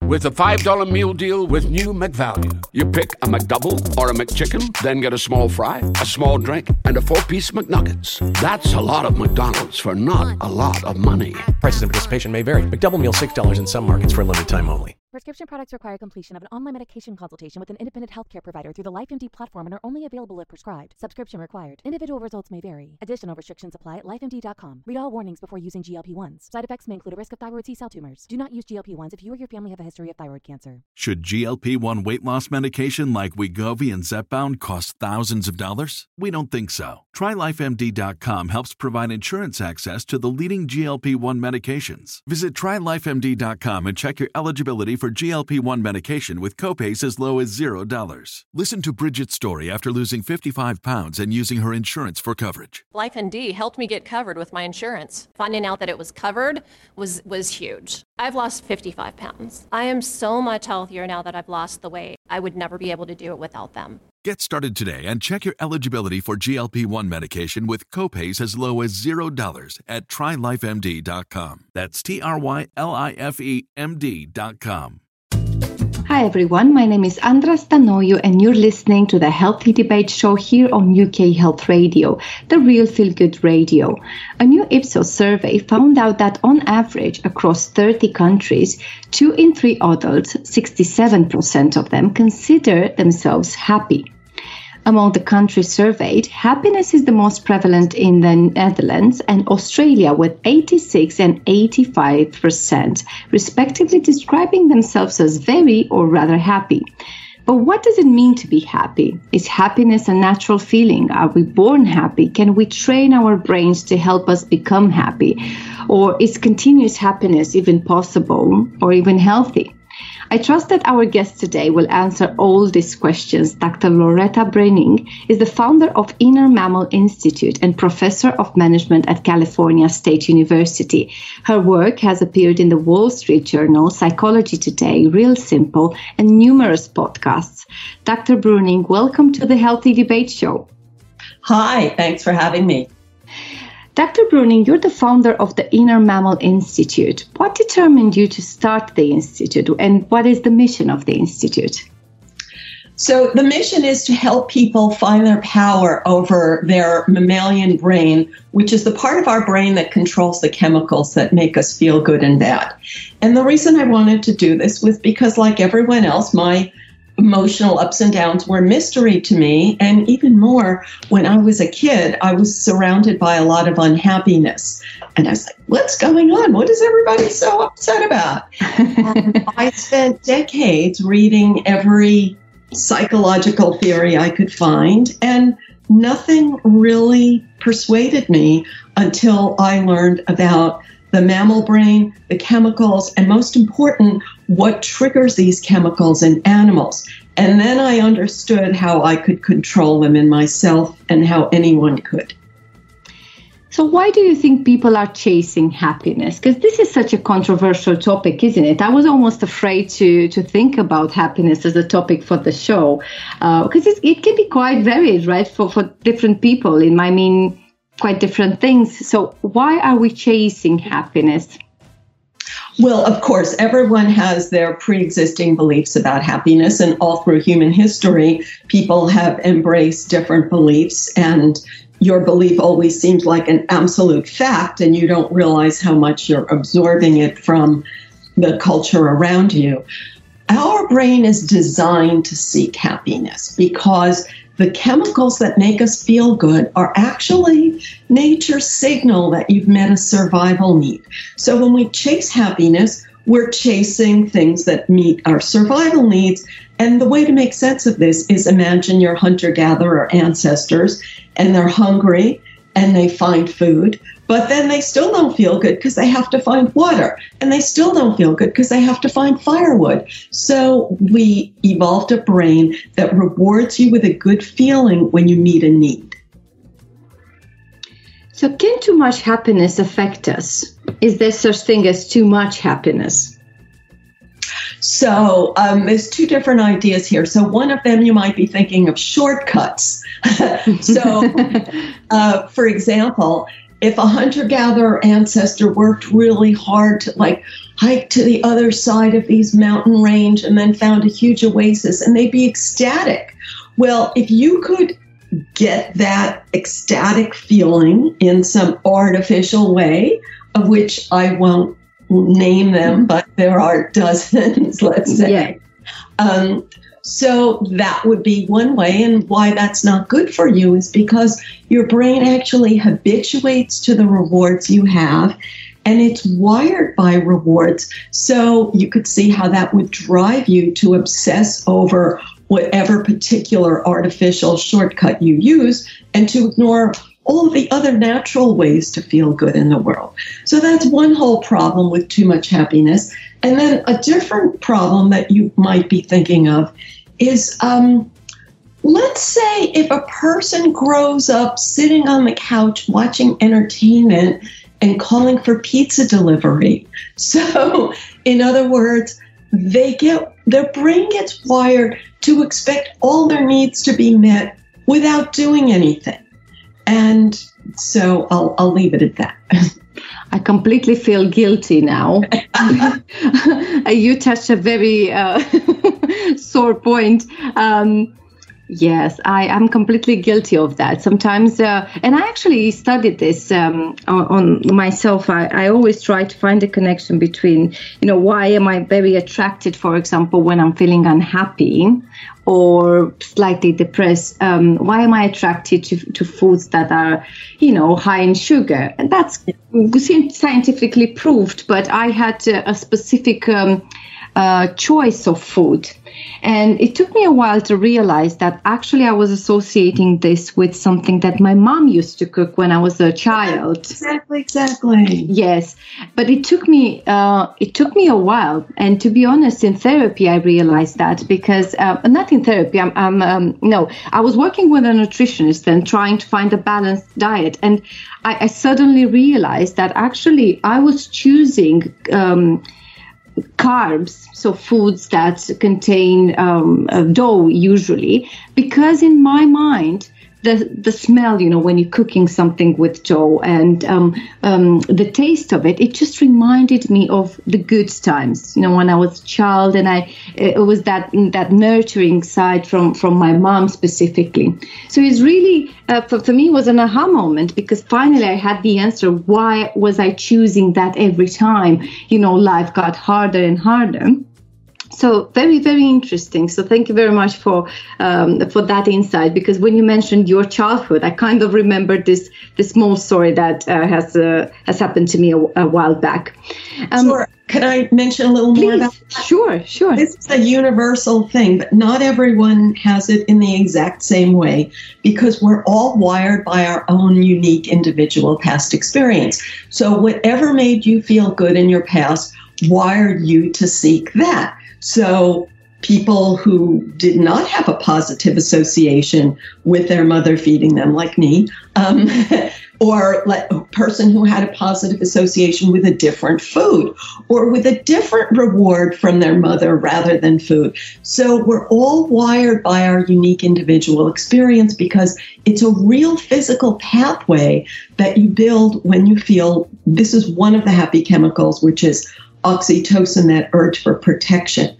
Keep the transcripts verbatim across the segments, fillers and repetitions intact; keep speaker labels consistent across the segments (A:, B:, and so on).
A: With a five dollar meal deal with new McValue. You pick a McDouble or a McChicken, then get a small fry, a small drink, and a four-piece McNuggets. That's a lot of McDonald's for not a lot of money.
B: Prices and participation may vary. McDouble meal six dollars in some markets for a limited time only.
C: Prescription products require completion of an online medication consultation with an independent healthcare provider through the LifeMD platform and are only available if prescribed. Subscription required. Individual results may vary. Additional restrictions apply at life M D dot com. Read all warnings before using G L P one s. Side effects may include a risk of thyroid C-cell tumors. Do not use G L P one s if you or your family have a history of thyroid cancer.
D: Should G L P one weight loss medication like Wegovy and Zepbound cost thousands of dollars? We don't think so. Try life M D dot com helps provide insurance access to the leading G L P one medications. Visit try life M D dot com and check your eligibility for G L P one medication with copays as low as zero dollars. Listen to Bridget's story after losing fifty-five pounds and using her insurance for coverage.
E: LifeMD helped me get covered with my insurance. Finding out that it was covered was, was huge. I've lost fifty-five pounds. I am so much healthier now that I've lost the weight. I would never be able to do it without them.
D: Get started today and check your eligibility for G L P one medication with copays as low as zero dollars at try life M D dot com. That's T R Y L I F E M D dot com.
F: Hi everyone, my name is Andra Stanoiu and you're listening to the Healthy Debate Show here on U K Health Radio, the real feel-good radio. A new Ipsos survey found out that on average across thirty countries, two in three adults, sixty-seven percent of them, consider themselves happy. Among the countries surveyed, happiness is the most prevalent in the Netherlands and Australia with eighty-six and eighty-five percent, respectively describing themselves as very or rather happy. But what does it mean to be happy? Is happiness a natural feeling? Are we born happy? Can we train our brains to help us become happy? Or is continuous happiness even possible or even healthy? I trust that our guest today will answer all these questions. Doctor Loretta Breuning is the founder of Inner Mammal Institute and professor of management at California State University. Her work has appeared in the Wall Street Journal, Psychology Today, Real Simple, and numerous podcasts. Doctor Breuning, welcome to the Healthy Debate Show.
G: Hi, thanks for having me.
F: Doctor Breuning, you're the founder of the Inner Mammal Institute. What determined you to start the Institute, and what is the mission of the Institute?
G: So the mission is to help people find their power over their mammalian brain, which is the part of our brain that controls the chemicals that make us feel good and bad. And the reason I wanted to do this was because, like everyone else, my emotional ups and downs were mystery to me. And even more, when I was a kid, I was surrounded by a lot of unhappiness. And I was like, what's going on? What is everybody so upset about? And I spent decades reading every psychological theory I could find, and nothing really persuaded me until I learned about the mammal brain, the chemicals, and most important, what triggers these chemicals in animals. And then I understood how I could control them in myself and how anyone could.
F: So why do you think people are chasing happiness? Because this is such a controversial topic, isn't it? I was almost afraid to, to think about happiness as a topic for the show, because uh, it can be quite varied, right, for, for different people. It might mean quite different things. So why are we chasing happiness?
G: Well, of course, everyone has their pre-existing beliefs about happiness, and all through human history, people have embraced different beliefs, and your belief always seems like an absolute fact, and you don't realize how much you're absorbing it from the culture around you. Our brain is designed to seek happiness because the chemicals that make us feel good are actually nature's signal that you've met a survival need. So when we chase happiness, we're chasing things that meet our survival needs. And the way to make sense of this is imagine your hunter-gatherer ancestors, and they're hungry and they find food, but then they still don't feel good because they have to find water, and they still don't feel good because they have to find firewood. So we evolved a brain that rewards you with a good feeling when you meet a need.
F: So can too much happiness affect us? Is there such thing as too much happiness?
G: So um, there's two different ideas here. So one of them, you might be thinking of shortcuts. So, uh, for example, if a hunter-gatherer ancestor worked really hard to like hike to the other side of these mountain range and then found a huge oasis, and they'd be ecstatic. Well, if you could get that ecstatic feeling in some artificial way, of which I won't name them, but there are dozens, let's say.
F: Yeah.
G: Um, so that would be one way. And why that's not good for you is because your brain actually habituates to the rewards you have, and it's wired by rewards. So you could see how that would drive you to obsess over whatever particular artificial shortcut you use and to ignore all of the other natural ways to feel good in the world. So that's one whole problem with too much happiness. And then a different problem that you might be thinking of is, um, let's say if a person grows up sitting on the couch watching entertainment and calling for pizza delivery. So, in other words, they get their brain gets wired to expect all their needs to be met without doing anything. And so I'll I'll leave it at that.
F: I completely feel guilty now. You touched a very uh, sore point. Um, yes, I am completely guilty of that. Sometimes, uh, and I actually studied this um, on, on myself. I, I always try to find a connection between, you know, why am I very attracted, for example, when I'm feeling unhappy or slightly depressed? Um, why am I attracted to, to foods that are, you know, high in sugar? And that's scientifically proved, but I had a, a specific um, uh, choice of food. And it took me a while to realize that actually I was associating this with something that my mom used to cook when I was a child.
G: Exactly, exactly.
F: Yes, but it took me uh, it took me a while. And to be honest, in therapy, I realized that because uh, not in therapy. I'm, I'm um, no, I was working with a nutritionist and trying to find a balanced diet, and I, I suddenly realized that actually I was choosing Um, carbs, so foods that contain um, uh, dough usually, because in my mind, the the smell, you know, when you're cooking something with dough and um, um, the taste of it, it just reminded me of the good times, you know, when I was a child, and I it was that that nurturing side from from my mom specifically. So it's really uh, for, for me it was an aha moment, because finally I had the answer. Why was I choosing that every time, you know, life got harder and harder? So very, very interesting. So thank you very much for um, for that insight, because when you mentioned your childhood, I kind of remembered this this small story that uh, has uh, has happened to me a, a while back.
G: Um, sure. Can I mention a little
F: please,
G: more about that?
F: Sure, sure.
G: This is a universal thing, but not everyone has it in the exact same way, because we're all wired by our own unique individual past experience. So whatever made you feel good in your past wired you to seek that. So people who did not have a positive association with their mother feeding them, like me, um, or like a person who had a positive association with a different food or with a different reward from their mother rather than food. So we're all wired by our unique individual experience, because it's a real physical pathway that you build when you feel, this is one of the happy chemicals, which is oxytocin, that urge for protection.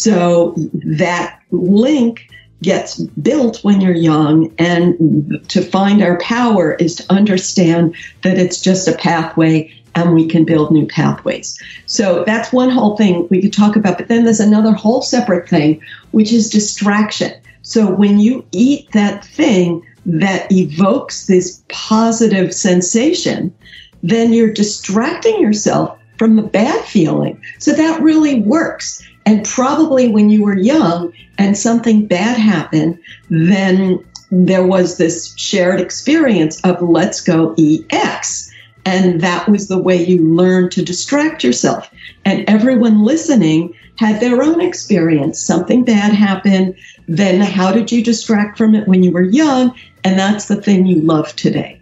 G: So that link gets built when you're young, and to find our power is to understand that it's just a pathway and we can build new pathways. So that's one whole thing we could talk about. But then there's another whole separate thing, which is distraction. So when you eat that thing that evokes this positive sensation, then you're distracting yourself from the bad feeling. So that really works. And probably when you were young and something bad happened, then there was this shared experience of let's go eat X. And that was the way you learned to distract yourself. And everyone listening had their own experience. Something bad happened. Then how did you distract from it when you were young? And that's the thing you love today.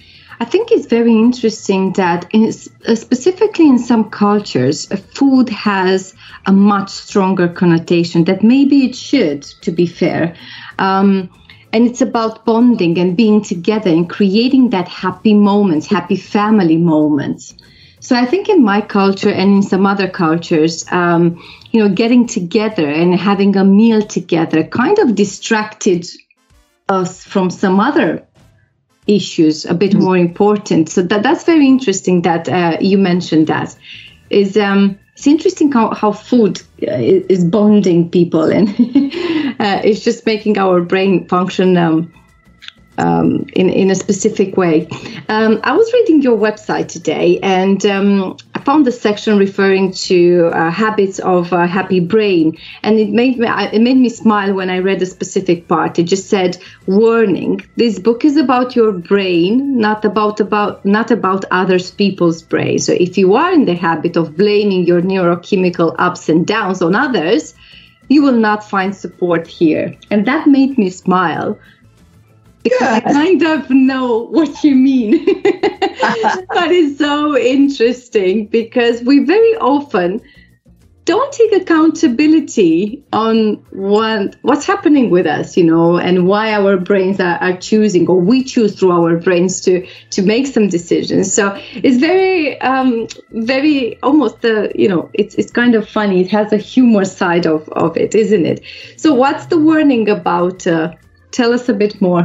F: I think it's very interesting that in, specifically in some cultures, food has a much stronger connotation that maybe it should, to be fair. Um, and it's about bonding and being together and creating that happy moments, happy family moments. So I think in my culture and in some other cultures, um, you know, getting together and having a meal together kind of distracted us from some other issues a bit more important. So that that's very interesting that uh, you mentioned that. Is um, it's interesting how, how food is bonding people, and uh, it's just making our brain function um, um, in, in a specific way. Um, I was reading your website today, and um, I found a section referring to uh, habits of a happy brain, and it made me it made me smile when I read a specific part. It just said, "Warning: this book is about your brain, not about about not about other people's brain. So if you are in the habit of blaming your neurochemical ups and downs on others, you will not find support here." And that made me smile. Because yes. I kind of know what you mean. But it's so interesting because we very often don't take accountability on what, what's happening with us, you know, and why our brains are, are choosing, or we choose through our brains to, to make some decisions. So it's very, um, very almost, uh, you know, it's it's kind of funny. It has a humor side of, of it, isn't it? So what's the warning about? Uh, tell us a bit more.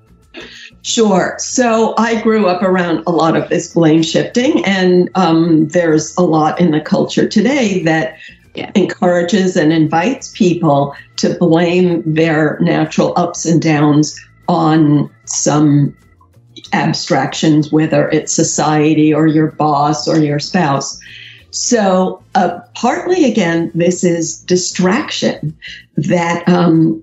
G: Sure. So I grew up around a lot of this blame shifting, and um, there's a lot in the culture today that yeah. encourages and invites people to blame their natural ups and downs on some abstractions, whether it's society or your boss or your spouse. So uh, partly, again, this is distraction that, um,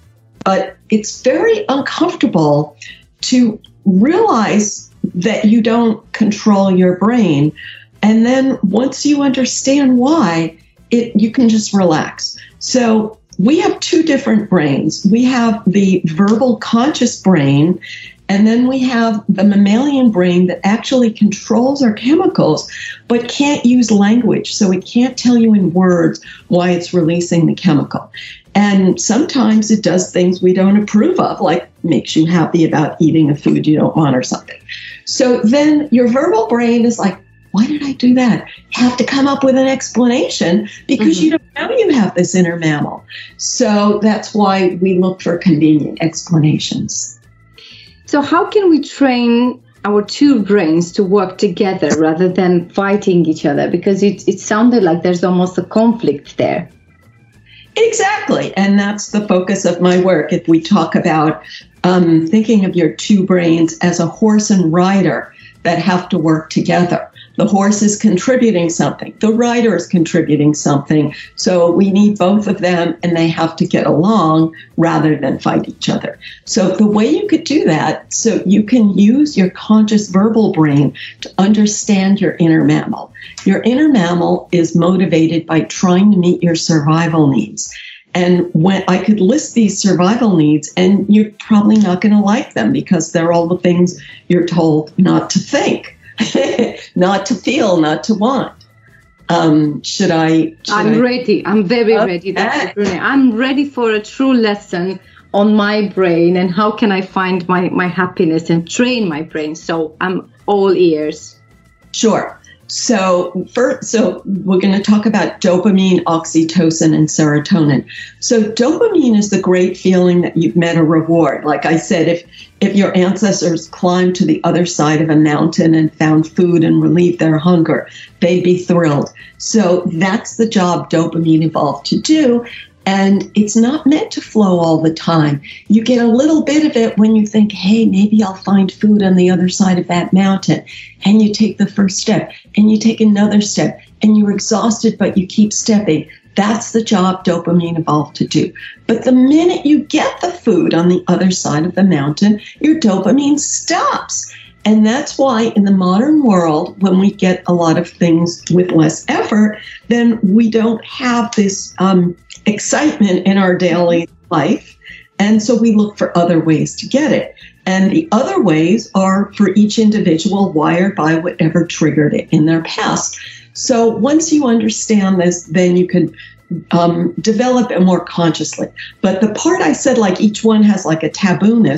G: but it's very uncomfortable to realize that you don't control your brain. And then once you understand why, it you can just relax. So we have two different brains. We have the verbal conscious brain, and then we have the mammalian brain that actually controls our chemicals, but can't use language. So it can't tell you in words why it's releasing the chemical. And sometimes it does things we don't approve of, like makes you happy about eating a food you don't want or something. So then your verbal brain is like, why did I do that? You have to come up with an explanation because mm-hmm. you don't know you have this inner mammal. So that's why we look for convenient explanations.
F: So how can we train our two brains to work together rather than fighting each other? Because it, it sounded like there's almost a conflict there.
G: Exactly. And that's the focus of my work. If we talk about um, thinking of your two brains as a horse and rider that have to work together. The horse is contributing something. The rider is contributing something. So we need both of them, and they have to get along rather than fight each other. So the way you could do that, so you can use your conscious verbal brain to understand your inner mammal. Your inner mammal is motivated by trying to meet your survival needs. And when I could list these survival needs, and you're probably not going to like them because they're all the things you're told not to think. Not to feel, not to want. Um, should I? Should
F: I'm
G: I?
F: ready. I'm very okay. ready. Doctor Bruni. I'm ready for a true lesson on my brain and how can I find my, my happiness and train my brain. So I'm all ears.
G: Sure. So first, so we're going to talk about dopamine, oxytocin, and serotonin. So dopamine is the great feeling that you've met a reward. Like I said, if if your ancestors climbed to the other side of a mountain and found food and relieved their hunger, they'd be thrilled. So that's the job dopamine evolved to do. And it's not meant to flow all the time. You get a little bit of it when you think, hey, maybe I'll find food on the other side of that mountain. And you take the first step, and you take another step, and you're exhausted, but you keep stepping. That's the job dopamine evolved to do. But the minute you get the food on the other side of the mountain, your dopamine stops. And that's why in the modern world, when we get a lot of things with less effort, then we don't have this um, excitement in our daily life. And so we look for other ways to get it. And the other ways are for each individual wired by whatever triggered it in their past. So once you understand this, then you can um, develop it more consciously. But the part I said, like each one has like a taboo-ness,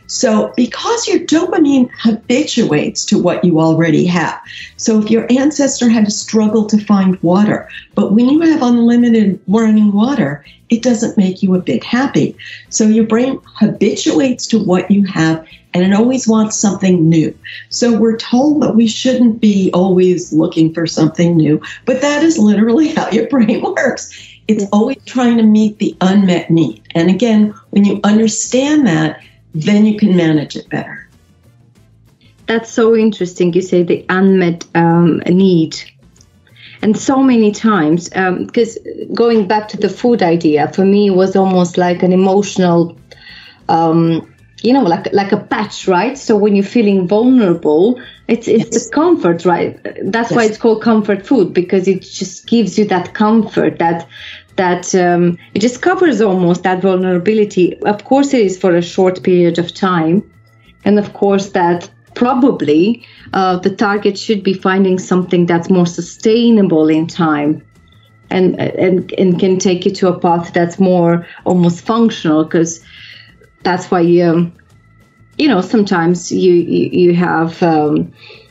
G: So because your dopamine habituates to what you already have. So if your ancestor had to struggle to find water, but when you have unlimited running water, it doesn't make you a bit happy. So your brain habituates to what you have, and it always wants something new. So we're told that we shouldn't be always looking for something new, but that is literally how your brain works. It's always trying to meet the unmet need. And again, when you understand that, then you can manage it better.
F: That's so interesting. You say the unmet um, need. And so many times, because um, going back to the food idea, for me, it was almost like an emotional, um, you know, like like a patch, right? So when you're feeling vulnerable, it's it's yes. the comfort, right? That's yes. why it's called comfort food, because it just gives you that comfort, that that um, it just covers almost that vulnerability. Of course, it is for a short period of time. And of course, that probably uh, the target should be finding something that's more sustainable in time and, and, and can take you to a path that's more almost functional, because that's why, you, you know, sometimes you, you, you have... Um,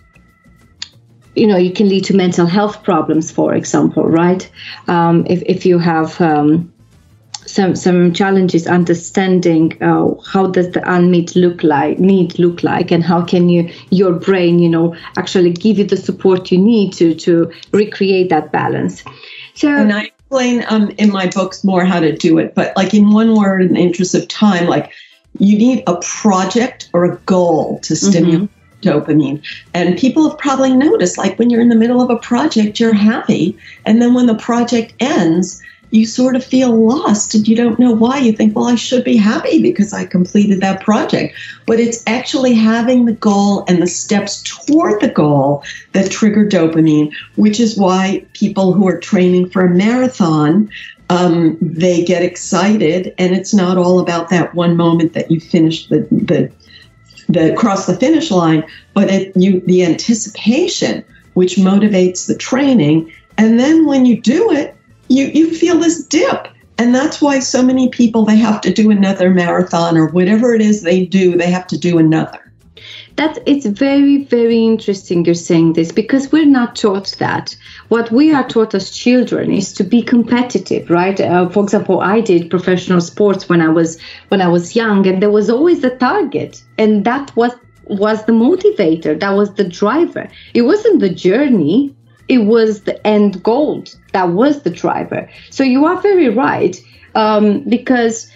F: you know, you can lead to mental health problems, for example, right? Um, if, if you have um, some some challenges understanding uh, how does the unmet look like, need look like, and how can you, your brain, you know, actually give you the support you need to, to recreate that balance. So,
G: and I explain um, in my books more how to do it, but like in one word, in the interest of time, like you need a project or a goal to stimulate mm-hmm. dopamine. And people have probably noticed, like when you're in the middle of a project, you're happy. And then when the project ends, you sort of feel lost and you don't know why. You think, well, I should be happy because I completed that project. But it's actually having the goal and the steps toward the goal that trigger dopamine, which is why people who are training for a marathon, um, they get excited. And it's not all about that one moment that you finish the, the the cross the finish line, but it, you the anticipation, which motivates the training. And then when you do it, you, you feel this dip. And that's why so many people, they have to do another marathon or whatever it is they do, they have to do another.
F: That it's very, very interesting you're saying this, because we're not taught that. What we are taught as children is to be competitive, right? Uh, for example, I did professional sports when I was when I was young, and there was always a target, and that was was the motivator, that was the driver. It wasn't the journey, it was the end goal that was the driver. So you are very right, um, because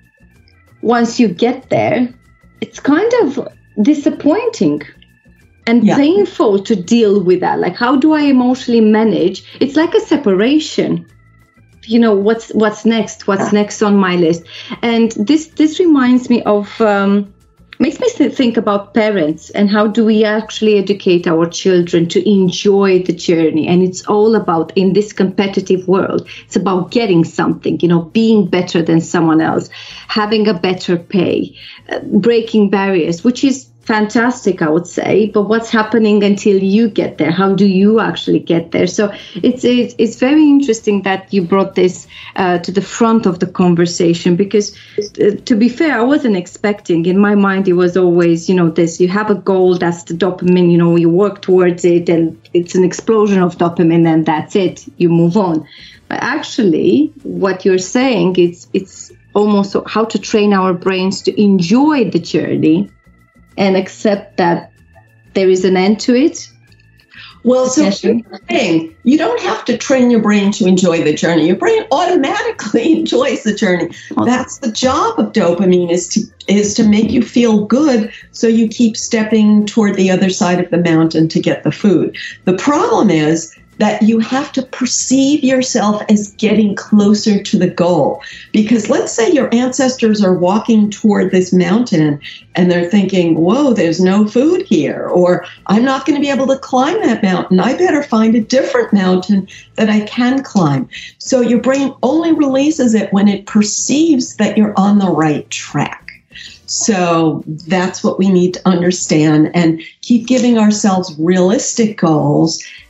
F: once you get there, it's kind of disappointing and yeah. painful to deal with that. Like, how do I emotionally manage? It's like a separation. You know, what's what's next? What's next on my list? And this this reminds me of um, makes me think about parents and how do we actually educate our children to enjoy the journey. And it's all about, in this competitive world, it's about getting something, you know, being better than someone else, having a better pay, uh, breaking barriers, which is fantastic, I would say. But what's happening until you get there? How do you actually get there? So it's it's, it's very interesting that you brought this uh, to the front of the conversation, because uh, to be fair, I wasn't expecting. In my mind, it was always, you know, this, you have a goal, that's the dopamine, you know, you work towards it and it's an explosion of dopamine and that's it, you move on. But actually, what you're saying, it's it's almost how to train our brains to enjoy the journey and accept that there is an end to it.
G: Well, so here's the thing. You don't have to train your brain to enjoy the journey. Your brain automatically enjoys the journey. That's the job of dopamine, is to is to make you feel good, so you keep stepping toward the other side of the mountain to get the food. The problem is that you have to perceive yourself as getting closer to the goal. Because let's say your ancestors are walking toward this mountain and they're thinking, whoa, there's no food here, or I'm not going to be able to climb that mountain. I better find a different mountain that I can climb. So your brain only releases it when it perceives that you're on the right track. So that's what we need to understand, and keep giving ourselves realistic goals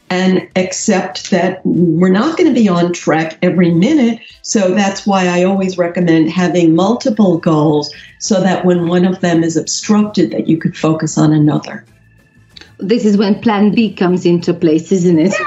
G: and accept that we're not going to be on track every minute. So that's why I always recommend having multiple goals so that when one of them is obstructed, that you could focus on another.
F: This is when plan B comes into place, isn't it?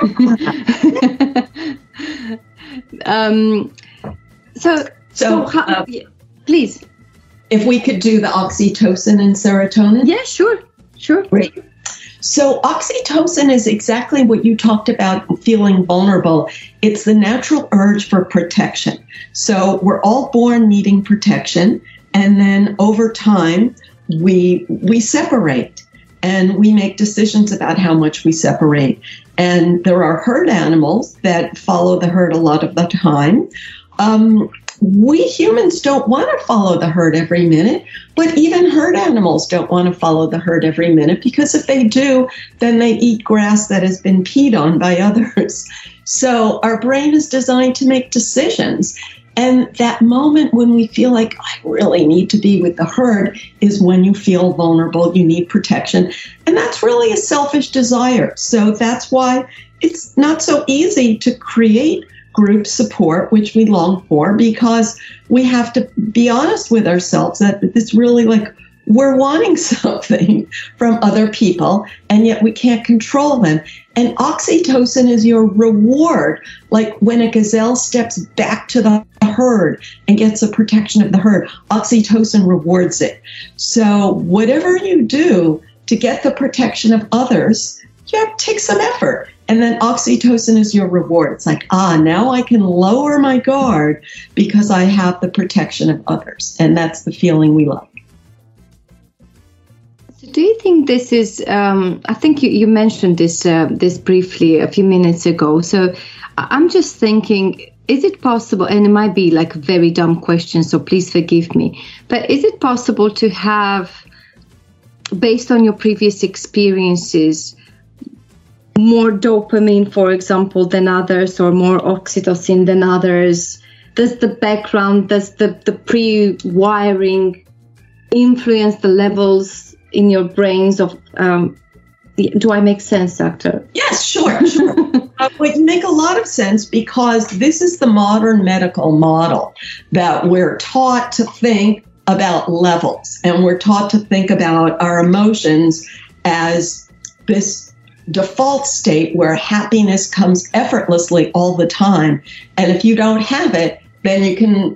F: um, so, so, so how, uh, please.
G: If we could do the oxytocin and serotonin.
F: Yeah, sure, sure.
G: Great. So oxytocin is exactly what you talked about, feeling vulnerable. It's the natural urge for protection. So we're all born needing protection, and then over time, we we separate. And we make decisions about how much we separate. And there are herd animals that follow the herd a lot of the time. Um, we humans don't want to follow the herd every minute, but even herd animals don't want to follow the herd every minute, because if they do, then they eat grass that has been peed on by others. So our brain is designed to make decisions. And that moment when we feel like I really need to be with the herd is when you feel vulnerable, you need protection. And that's really a selfish desire. So that's why it's not so easy to create group support, which we long for, because we have to be honest with ourselves that it's really like we're wanting something from other people, and yet we can't control them. And oxytocin is your reward, like when a gazelle steps back to the herd and gets the protection of the herd, oxytocin rewards it. So whatever you do to get the protection of others, you have to take some effort. And then oxytocin is your reward. It's like, ah, now I can lower my guard because I have the protection of others. And that's the feeling we like.
F: Do you think this is, um, I think you, you mentioned this uh, this briefly a few minutes ago. So I'm just thinking, is it possible, and it might be like a very dumb question, so please forgive me, but is it possible to have, based on your previous experiences, more dopamine, for example, than others, or more oxytocin than others? Does the background, does the, the pre-wiring influence the levels in your brains of, um, do I make sense, Doctor?
G: Yes, sure, sure. uh, but you make a lot of sense, because this is the modern medical model, that we're taught to think about levels, and we're taught to think about our emotions as this default state where happiness comes effortlessly all the time. And if you don't have it, then you can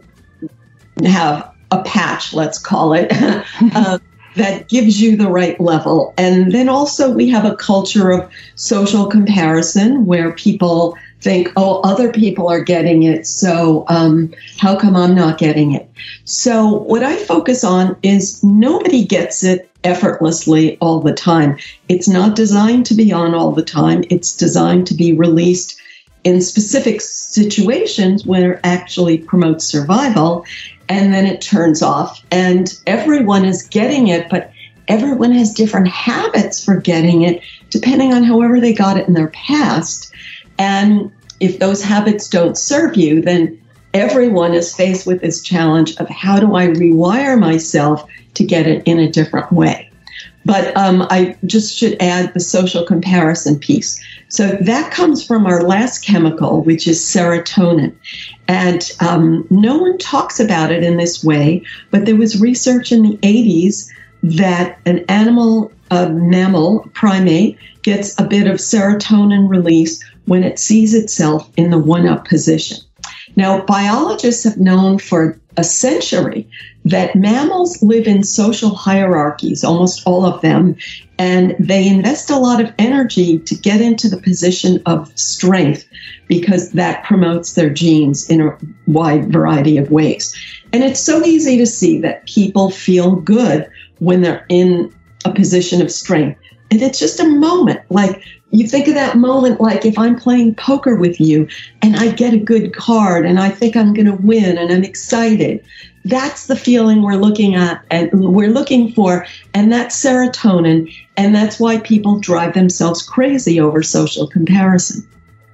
G: have a patch, let's call it, uh, that gives you the right level. And then also we have a culture of social comparison where people think, oh, other people are getting it, so um, how come I'm not getting it? So what I focus on is nobody gets it effortlessly all the time. It's not designed to be on all the time. It's designed to be released in specific situations where it actually promotes survival, and then it turns off. And everyone is getting it, but everyone has different habits for getting it, depending on however they got it in their past. And if those habits don't serve you, then everyone is faced with this challenge of how do I rewire myself to get it in a different way. But um, I just should add the social comparison piece. So that comes from our last chemical, which is serotonin. And um, no one talks about it in this way, but there was research in the eighties that an animal, a mammal, primate, gets a bit of serotonin release when it sees itself in the one-up position. Now, biologists have known for a century that mammals live in social hierarchies, almost all of them, and they invest a lot of energy to get into the position of strength because that promotes their genes in a wide variety of ways. And it's so easy to see that people feel good when they're in a position of strength. And it's just a moment, like you think of that moment, like if I'm playing poker with you and I get a good card and I think I'm going to win and I'm excited. That's the feeling we're looking at and we're looking for. And that's serotonin. And that's why people drive themselves crazy over social comparison.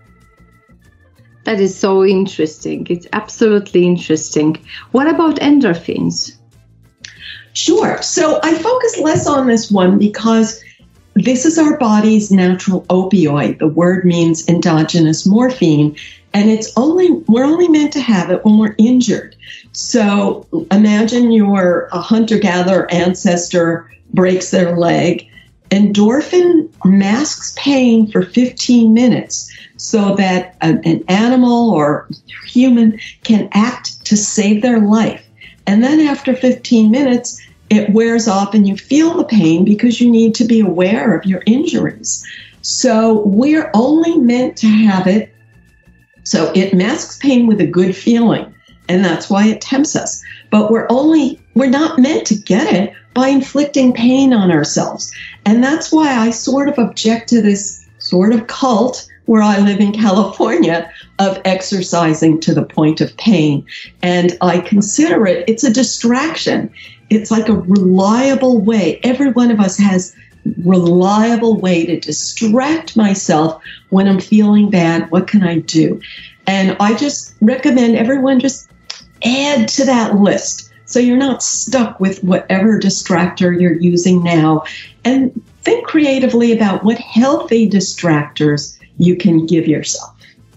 F: That is so interesting. It's absolutely interesting. What about endorphins?
G: Sure. So I focus less on this one because this is our body's natural opioid. The word means endogenous morphine, and it's only we're only meant to have it when we're injured. So imagine you're a hunter-gatherer ancestor breaks their leg. Endorphin masks pain for fifteen minutes so that an, an animal or human can act to save their life. And then after fifteen minutes, it wears off and you feel the pain because you need to be aware of your injuries. So we're only meant to have it. So it masks pain with a good feeling, and that's why it tempts us. But we're only, we're not meant to get it by inflicting pain on ourselves. And that's why I sort of object to this sort of cult where I live in California of exercising to the point of pain. And I consider it, it's a distraction. It's like a reliable way. Every one of us has reliable way to distract myself when I'm feeling bad. What can I do? And I just recommend everyone just add to that list so you're not stuck with whatever distractor you're using now. And think creatively about what healthy distractors you can give yourself.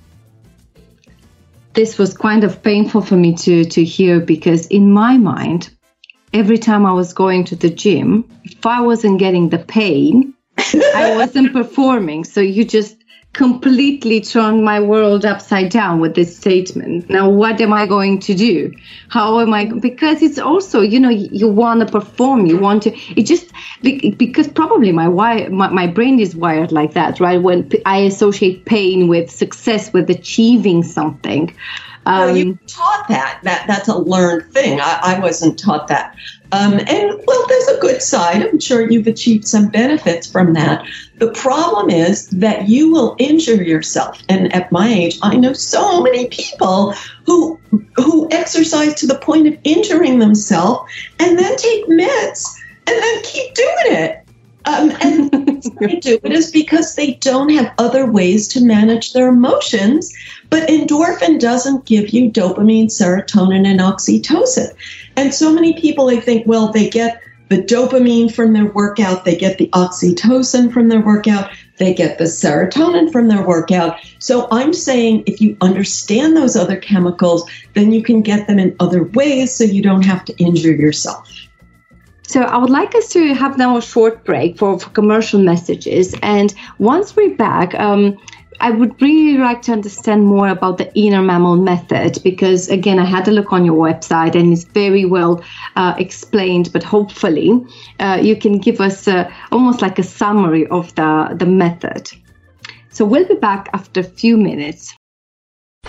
F: This was kind of painful for me to, to hear, because in my mind, every time I was going to the gym, if I wasn't getting the pain, I wasn't performing. So you just completely turned my world upside down with this statement. Now, what am I going to do? How am I? Because it's also, you know, you want to perform. You want to, it just, because probably my, wire, my, my brain is wired like that, right? When I associate pain with success, with achieving something. Um,
G: well, you taught that. That that's a learned thing. I, I wasn't taught that. Um, and, well, there's a good side. I'm sure you've achieved some benefits from that. The problem is that you will injure yourself. And at my age, I know so many people who who exercise to the point of injuring themselves and then take meds and then keep doing it. Um, and the reason they do it is because they don't have other ways to manage their emotions. But endorphin doesn't give you dopamine, serotonin, and oxytocin. And so many people, they think, well, they get the dopamine from their workout, they get the oxytocin from their workout, they get the serotonin from their workout. So I'm saying if you understand those other chemicals, then you can get them in other ways so you don't have to injure yourself.
F: So I would like us to have now a short break for, for commercial messages. And once we're back, um, I would really like to understand more about the inner mammal method, because, again, I had a look on your website and it's very well uh, explained, but hopefully uh, you can give us uh, almost like a summary of the, the method. So we'll be back after a few minutes.
H: U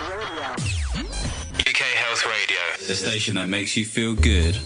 H: K Health Radio, the station that makes you feel good.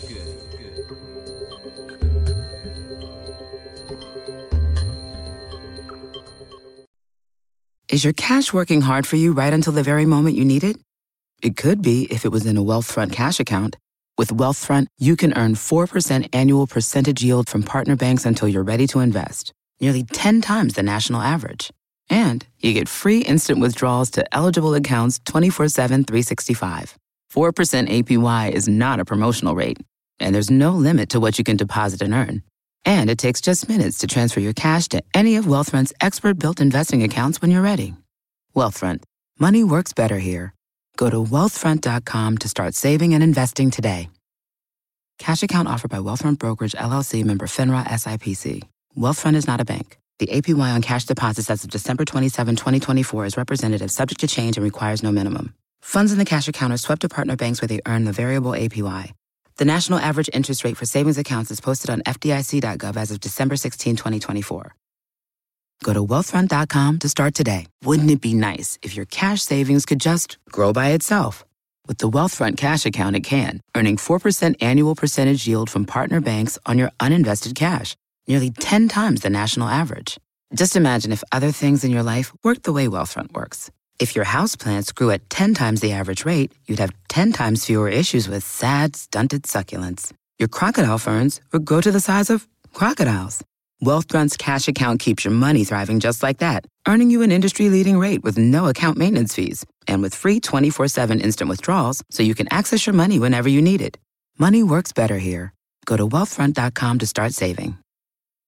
I: Is your cash working hard for you right until the very moment you need it? It could be if it was in a Wealthfront cash account. With Wealthfront, you can earn four percent annual percentage yield from partner banks until you're ready to invest, nearly ten times the national average. And you get free instant withdrawals to eligible accounts twenty-four seven, three sixty-five. four percent A P Y is not a promotional rate, and there's no limit to what you can deposit and earn. And it takes just minutes to transfer your cash to any of Wealthfront's expert-built investing accounts when you're ready. Wealthfront. Money works better here. Go to wealthfront dot com to start saving and investing today. Cash account offered by Wealthfront Brokerage, L L C, member FINRA, S I P C. Wealthfront is not a bank. The A P Y on cash deposits as of December twenty-seventh, twenty twenty-four is representative, subject to change, and requires no minimum. Funds in the cash account are swept to partner banks where they earn the variable A P Y. The national average interest rate for savings accounts is posted on F D I C dot gov as of December sixteenth, twenty twenty-four. Go to wealthfront dot com to start today. Wouldn't it be nice if your cash savings could just grow by itself? With the Wealthfront cash account, it can, earning four percent annual percentage yield from partner banks on your uninvested cash, nearly ten times the national average. Just imagine if other things in your life worked the way Wealthfront works. If your houseplants grew at ten times the average rate, you'd have ten times fewer issues with sad, stunted succulents. Your crocodile ferns would grow to the size of crocodiles. Wealthfront's cash account keeps your money thriving just like that, earning you an industry-leading rate with no account maintenance fees and with free twenty-four seven instant withdrawals so you can access your money whenever you need it. Money works better here. Go to wealthfront dot com to start saving.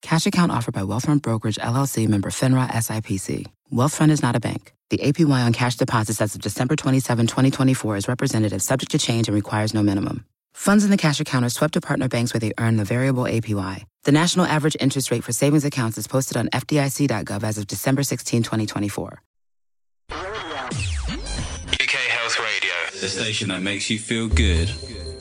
I: Cash account offered by Wealthfront Brokerage, L L C, member FINRA S I P C. Wealthfront is not a bank. The A P Y on cash deposits as of December twenty-seventh, twenty twenty-four is representative, subject to change, and requires no minimum. Funds in the cash account are swept to partner banks where they earn the variable A P Y. The national average interest rate for savings accounts is posted on F D I C dot gov as of December sixteenth, twenty twenty-four.
H: U K Health Radio, the station that makes you feel good.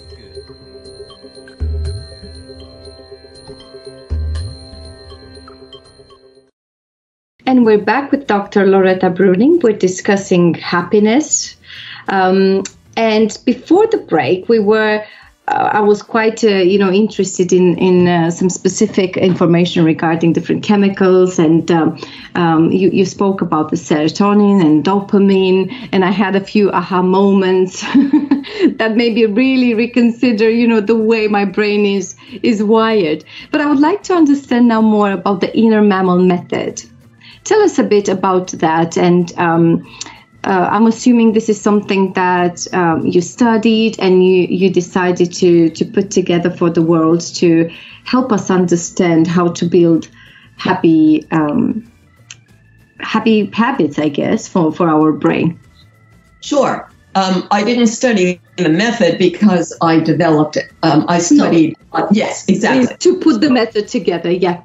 F: And we're back with Doctor Loretta Breuning. We're discussing happiness. Um, and before the break, we were, uh, I was quite, uh, you know, interested in, in uh, some specific information regarding different chemicals. And um, um, you, you spoke about the serotonin and dopamine. And I had a few aha moments that made me really reconsider, you know, the way my brain is, is wired. But I would like to understand now more about the inner mammal method. Tell us a bit about that, and um, uh, I'm assuming this is something that um, you studied and you, you decided to, to put together for the world to help us understand how to build happy um, happy habits, I guess, for, for our brain.
G: Sure. Um, I didn't study the method because I developed it. Um, I studied, no. uh, yes, exactly.
F: To put the method together, yeah.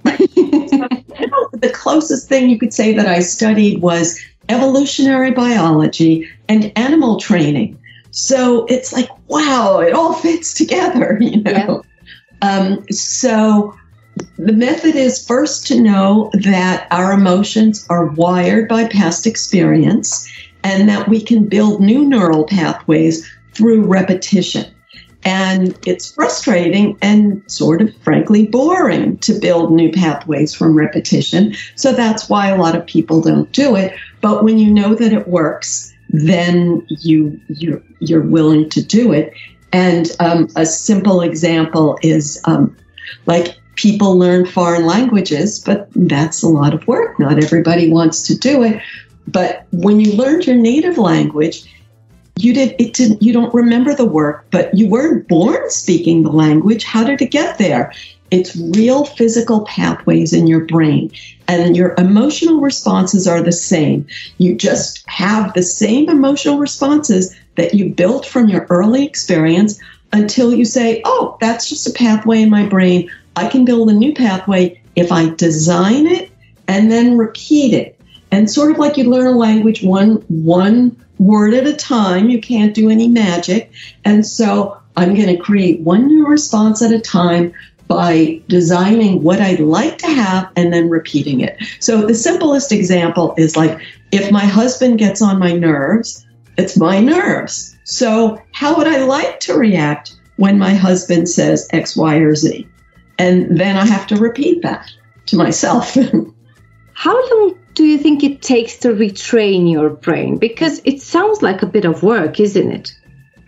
G: The closest thing you could say that I studied was evolutionary biology and animal training. So it's like, wow, it all fits together, you know. Yeah. Um, so the method is first to know that our emotions are wired by past experience and that we can build new neural pathways through repetition. And it's frustrating and sort of, frankly, boring to build new pathways from repetition. So that's why a lot of people don't do it. But when you know that it works, then you, you're, you're willing to do it. And um, a simple example is um, like people learn foreign languages, but that's a lot of work. Not everybody wants to do it. But when you learned your native language, You did it didn't you don't remember the work, but you weren't born speaking the language. How did it get there? It's real physical pathways in your brain, and your emotional responses are the same. You just have the same emotional responses that you built from your early experience until you say, oh, that's just a pathway in my brain. I can build a new pathway if I design it and then repeat it. And sort of like you learn a language one one word at a time. You can't do any magic. And so I'm going to create one new response at a time by designing what I'd like to have and then repeating it. So the simplest example is like, if my husband gets on my nerves, it's my nerves. So how would I like to react when my husband says X, Y, or Z? And then I have to repeat that to myself.
F: How long do you think it takes to retrain your brain? Because it sounds like a bit of work, isn't it?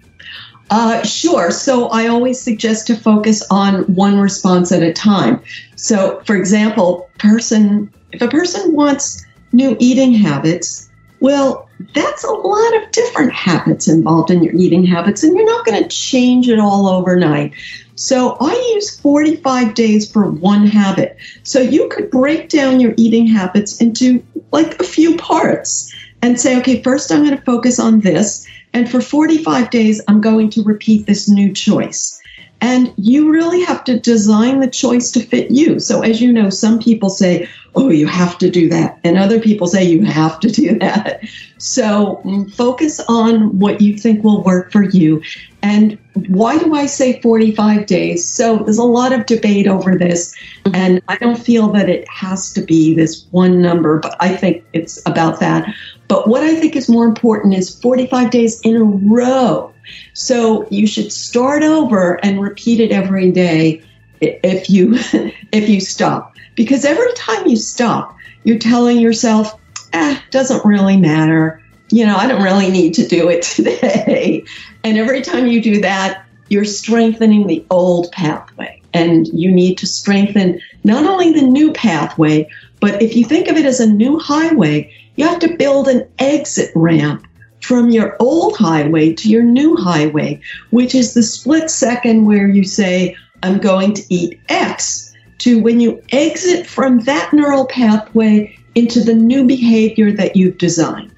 G: Uh, sure. So I always suggest to focus on one response at a time. So, for example, person if a person wants new eating habits, well, that's a lot of different habits involved in your eating habits, and you're not going to change it all overnight. So I use forty-five days for one habit. So you could break down your eating habits into like a few parts and say, okay, first I'm going to focus on this. And for forty-five days, I'm going to repeat this new choice. And you really have to design the choice to fit you. So as you know, some people say, oh, you have to do that. And other people say you have to do that. So focus on what you think will work for you. And why do I say forty-five days? So there's a lot of debate over this. And I don't feel that it has to be this one number, but I think it's about that. But what I think is more important is forty-five days in a row. So you should start over and repeat it every day if you if you stop. Because every time you stop, you're telling yourself, eh, doesn't really matter. You know, I don't really need to do it today. And every time you do that, you're strengthening the old pathway. And you need to strengthen not only the new pathway, but if you think of it as a new highway, you have to build an exit ramp from your old highway to your new highway, which is the split second where you say, I'm going to eat X. to when you exit from that neural pathway into the new behavior that you've designed.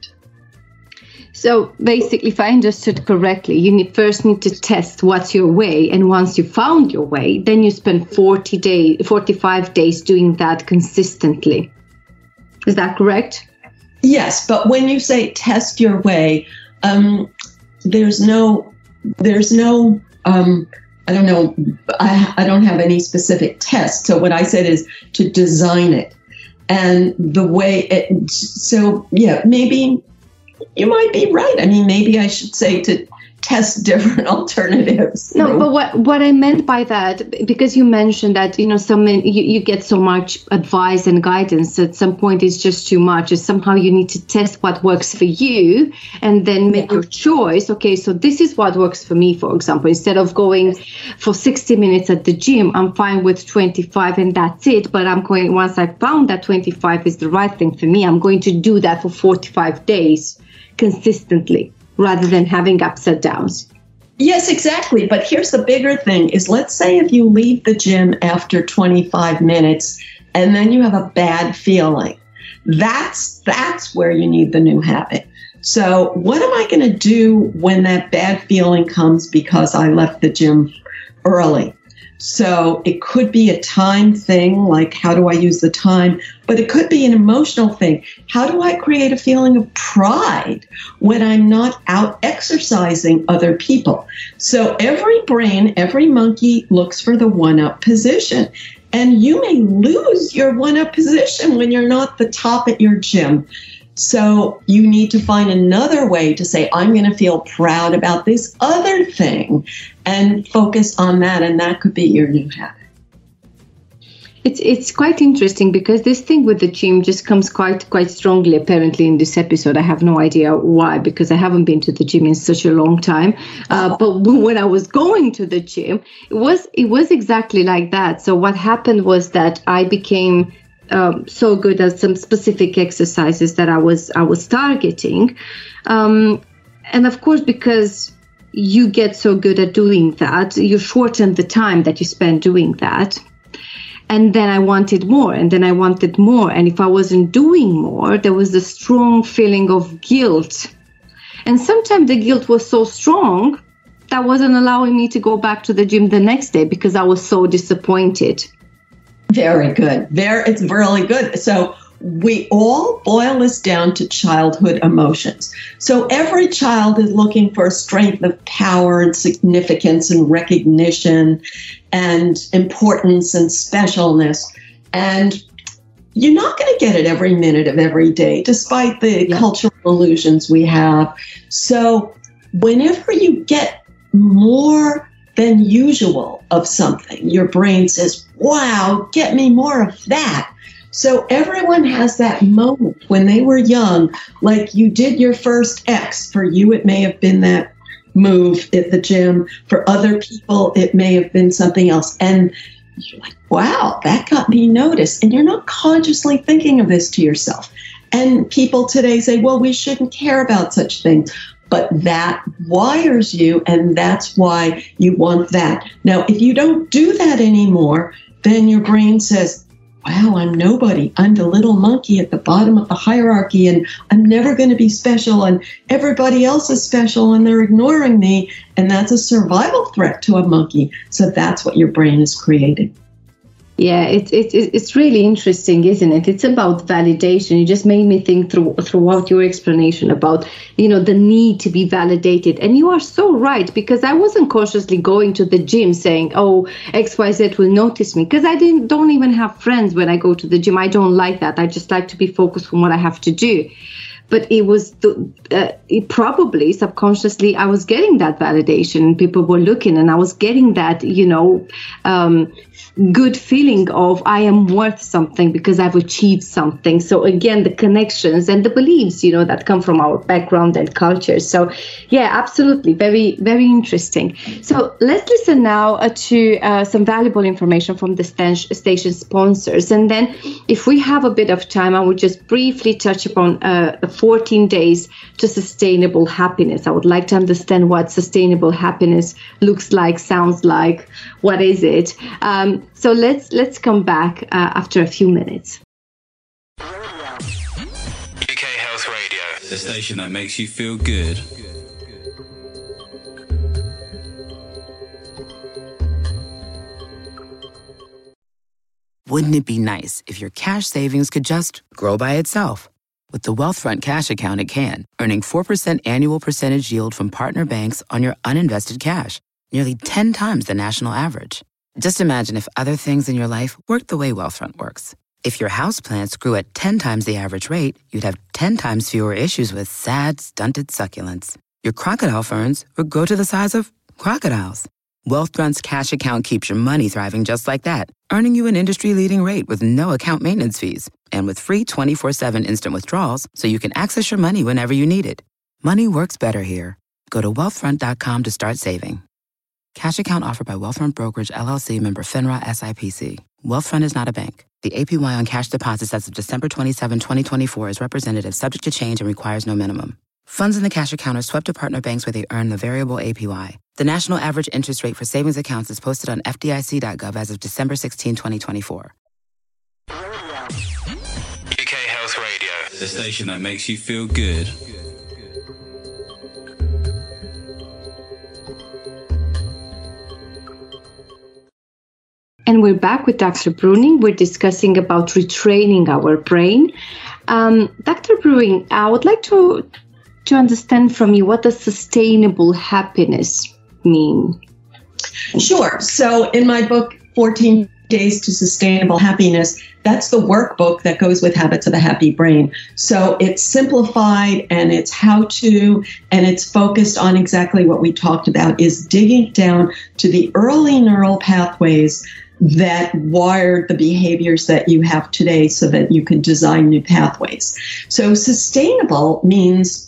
F: So basically, if I understood correctly, you need, first need to test what's your way. And once you found your way, then you spend forty days, forty-five days doing that consistently. Is that correct?
G: Yes, but when you say test your way, um, there's no, there's no, um, I don't know, I, I don't have any specific test. So what I said is to design it. And the way it, so yeah, maybe you might be right. I mean, maybe I should say to test different alternatives.
F: No, but what what I meant by that, because you mentioned that, you know, some you, you get so much advice and guidance at some point it's just too much. Is somehow you need to test what works for you and then make yeah. your choice. Okay, so this is what works for me, for example. Instead of going for sixty minutes at the gym, I'm fine with twenty-five and that's it. But I'm going, once I found that twenty-five is the right thing for me, I'm going to do that for forty-five days consistently, rather than having ups and downs.
G: Yes, exactly. But here's the bigger thing is, let's say if you leave the gym after twenty-five minutes and then you have a bad feeling, that's that's where you need the new habit. So what am I going to do when that bad feeling comes because I left the gym early? So it could be a time thing, like how do I use the time? But it could be an emotional thing. How do I create a feeling of pride when I'm not out exercising other people? So every brain, every monkey looks for the one-up position. And you may lose your one-up position when you're not the top at your gym. So you need to find another way to say, I'm going to feel proud about this other thing and focus on that. And that could be your new habit.
F: It's it's quite interesting because this thing with the gym just comes quite quite strongly apparently in this episode. I have no idea why, because I haven't been to the gym in such a long time. Uh, but when I was going to the gym, it was it was exactly like that. So what happened was that I became Um, so good at some specific exercises that I was I was targeting, um, and of course, because you get so good at doing that, you shorten the time that you spend doing that. And then I wanted more, and then I wanted more, and if I wasn't doing more, there was a strong feeling of guilt, and sometimes the guilt was so strong that wasn't allowing me to go back to the gym the next day because I was so disappointed.
G: Very good. There, it's really good. So we all boil this down to childhood emotions. So every child is looking for a strength of power and significance and recognition and importance and specialness. And you're not going to get it every minute of every day, despite the yeah. cultural illusions we have. So whenever you get more than usual of something, your brain says, wow, get me more of that. So everyone has that moment when they were young, like you did your first X. For you, it may have been that move at the gym. For other people, it may have been something else. And you're like, wow, that got me noticed. And you're not consciously thinking of this to yourself. And people today say, well, we shouldn't care about such things. But that wires you, and that's why you want that. Now, if you don't do that anymore, then your brain says, wow, I'm nobody. I'm the little monkey at the bottom of the hierarchy, and I'm never going to be special, and everybody else is special, and they're ignoring me. And that's a survival threat to a monkey. So that's what your brain is creating.
F: Yeah, it's it's it's really interesting, isn't it? It's about validation. You just made me think through throughout your explanation about, you know, the need to be validated. And you are so right, because I wasn't consciously going to the gym saying, oh, X Y Z will notice me, because I didn't don't even have friends when I go to the gym. I don't like that. I just like to be focused on what I have to do. But it was the, uh, it probably subconsciously I was getting that validation. People were looking, and I was getting that, you know, um, good feeling of I am worth something because I've achieved something. So again, the connections and the beliefs, you know, that come from our background and culture. So yeah, absolutely. Very, very interesting. So let's listen now uh, to uh, some valuable information from the st- station sponsors. And then if we have a bit of time, I will just briefly touch upon uh, a fourteen days to sustainable happiness. I would like to understand what sustainable happiness looks like, sounds like, what is it? Um, so let's let's come back uh, after a few minutes.
H: U K Health Radio, the station that makes you feel good.
I: Wouldn't it be nice if your cash savings could just grow by itself? With the Wealthfront Cash Account, it can, earning four percent annual percentage yield from partner banks on your uninvested cash, nearly ten times the national average. Just imagine if other things in your life worked the way Wealthfront works. If your houseplants grew at ten times the average rate, you'd have ten times fewer issues with sad, stunted succulents. Your crocodile ferns would grow to the size of crocodiles. Wealthfront's cash account keeps your money thriving just like that, earning you an industry-leading rate with no account maintenance fees and with free twenty-four seven instant withdrawals so you can access your money whenever you need it. Money works better here. Go to wealthfront dot com to start saving. Cash account offered by Wealthfront Brokerage, L L C, member FINRA S I P C. Wealthfront is not a bank. The A P Y on cash deposits as of December twenty-seventh, twenty twenty-four is representative, subject to change, and requires no minimum. Funds in the cash account are swept to partner banks where they earn the variable A P Y. The national average interest rate for savings accounts is posted on F D I C dot gov as of December sixteenth, twenty twenty-four.
H: U K Health Radio, the station that makes you feel good.
F: And we're back with Doctor Bruning. We're discussing about retraining our brain. Um, Doctor Bruning, I would like to to understand from you, what does sustainable happiness mean?
G: Sure. So in my book, fourteen Days to Sustainable Happiness, that's the workbook that goes with Habits of a Happy Brain. So it's simplified and it's how to, and it's focused on exactly what we talked about, is digging down to the early neural pathways that wired the behaviors that you have today so that you can design new pathways. So sustainable means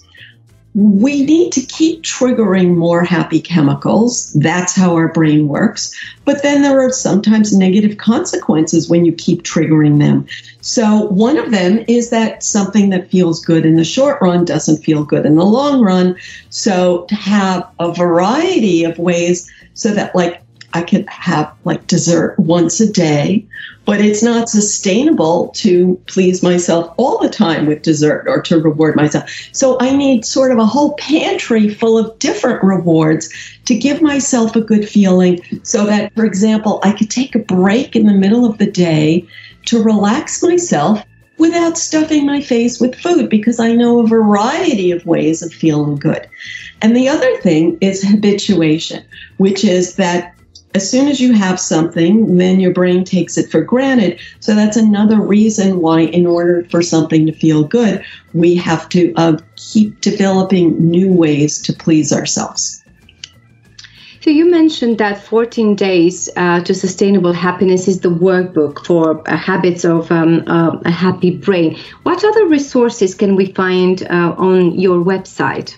G: we need to keep triggering more happy chemicals. That's how our brain works. But then there are sometimes negative consequences when you keep triggering them. So one of them is that something that feels good in the short run doesn't feel good in the long run. So to have a variety of ways so that, like, I could have like dessert once a day, but it's not sustainable to please myself all the time with dessert or to reward myself. So I need sort of a whole pantry full of different rewards to give myself a good feeling so that, for example, I could take a break in the middle of the day to relax myself without stuffing my face with food, because I know a variety of ways of feeling good. And the other thing is habituation, which is that as soon as you have something, then your brain takes it for granted. So that's another reason why, in order for something to feel good, we have to uh, keep developing new ways to please ourselves.
F: So you mentioned that fourteen Days uh, to Sustainable Happiness is the workbook for uh, habits of um, uh, a happy brain. What other resources can we find uh, on your website?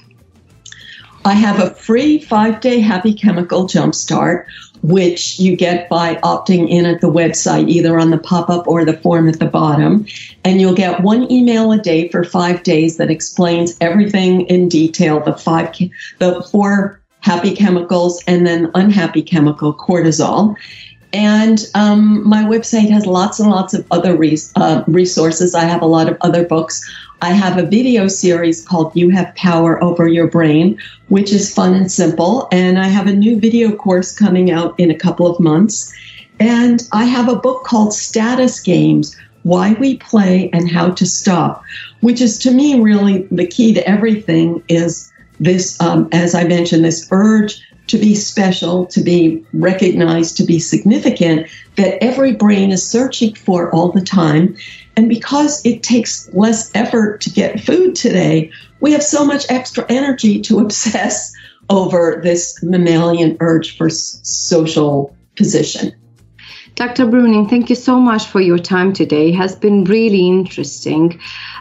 G: I have a free five-day Happy Chemical Jumpstart, which you get by opting in at the website, either on the pop-up or the form at the bottom. And you'll get one email a day for five days that explains everything in detail, the five, the four happy chemicals and then unhappy chemical, cortisol. And um, my website has lots and lots of other res- uh, resources. I have a lot of other books. I have a video series called You Have Power Over Your Brain, which is fun and simple. And I have a new video course coming out in a couple of months. And I have a book called Status Games, Why We Play and How to Stop, which is, to me, really the key to everything is this, um, as I mentioned, this urge to be special, to be recognized, to be significant, that every brain is searching for all the time. And because it takes less effort to get food today, we have so much extra energy to obsess over this mammalian urge for s- social position.
F: Doctor Bruning, thank you so much for your time today. It has been really interesting.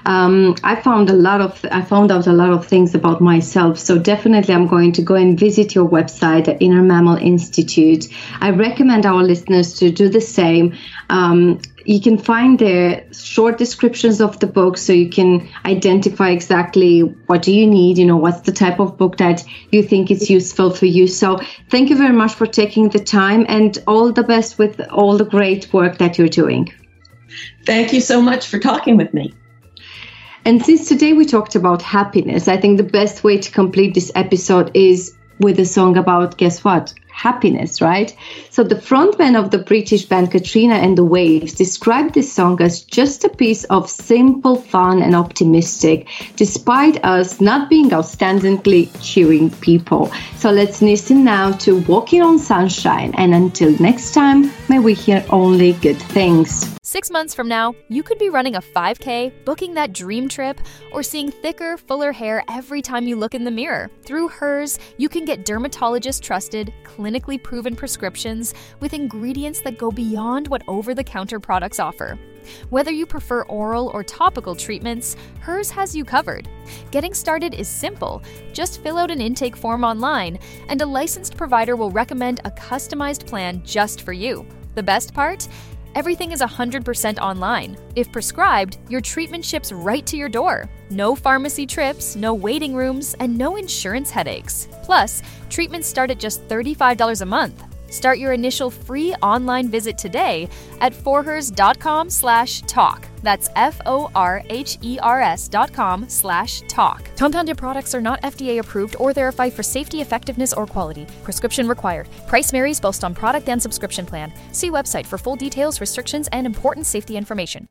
F: um, I found a lot of I found out a lot of things about myself. So definitely, I'm going to go and visit your website, the Inner Mammal Institute. I recommend our listeners to do the same. Um, you can find there short descriptions of the book, so you can identify exactly what do you need, you know, what's the type of book that you think is useful for you. So thank you very much for taking the time, and all the best with all the great work that you're doing.
G: Thank you so much for talking with me.
F: And since today we talked about happiness, I think the best way to complete this episode is with a song about, guess what? Happiness, right? So the frontman of the British band Katrina and the Waves described this song as just a piece of simple fun and optimistic, despite us not being outstandingly cheering people. So let's listen now to Walking on Sunshine, and until next time, may we hear only good things.
J: Six months from now, you could be running a five K, booking that dream trip, or seeing thicker, fuller hair every time you look in the mirror. Through Hers, you can get dermatologist-trusted, clinically proven prescriptions with ingredients that go beyond what over-the-counter products offer. Whether you prefer oral or topical treatments, Hers has you covered. Getting started is simple. Just fill out an intake form online, and a licensed provider will recommend a customized plan just for you. The best part? Everything is one hundred percent online. If prescribed, your treatment ships right to your door. No pharmacy trips, no waiting rooms, and no insurance headaches. Plus, treatments start at just thirty-five dollars a month. Start your initial free online visit today at forhers.com slash talk. That's F-O-R-H-E-R-S dot com slash talk. Compounded products are not F D A approved or verified for safety, effectiveness, or quality. Prescription required. Price varies based on product and subscription plan. See website for full details, restrictions, and important safety information.